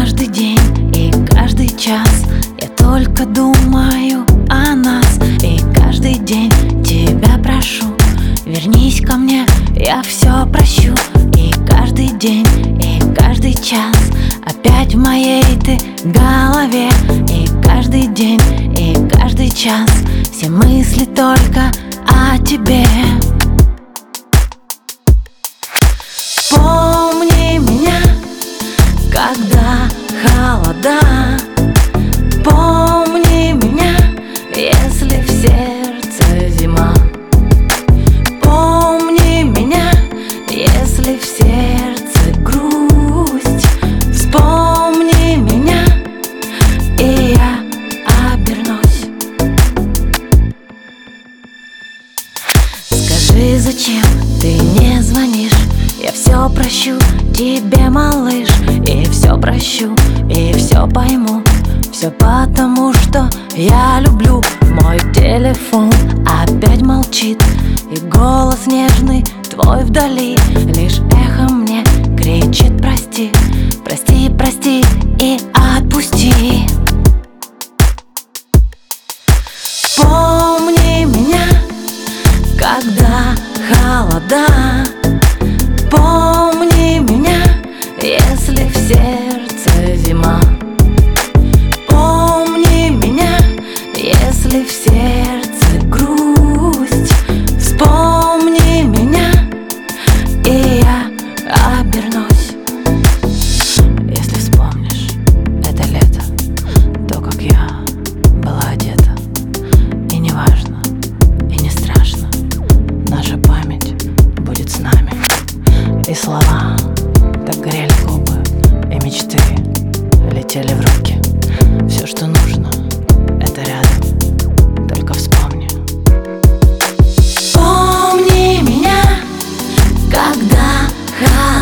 каждый день и каждый час я только думаю о нас. И каждый день тебя прошу, вернись ко мне, я все прощу. И каждый день и каждый час опять в моей ты голове. И каждый день и каждый час все мысли только о тебе. Помни меня, когда холода. Помни меня, если в сердце зима. Помни меня, если в сердце грусть. Вспомни меня, и я обернусь. Скажи, зачем ты не звонишь? Я все прощу тебе, малыш, и все прощу, и все пойму. Все потому, что я люблю. Мой телефон опять молчит, и голос нежный твой вдали лишь эхо мне кричит: прости, прости, прости и отпусти. Помни меня, когда холода. Помни меня, если в сердце зима. Помни меня, если в сердце грусть. Вспомни меня, и я обернусь. Если вспомнишь это лето, то, как я была одета, и не важно, и не страшно, наша память будет с нами. И слова так горели губы, и мечты летели в руки. Все, что нужно, это рядом, только вспомни. Помни меня, когда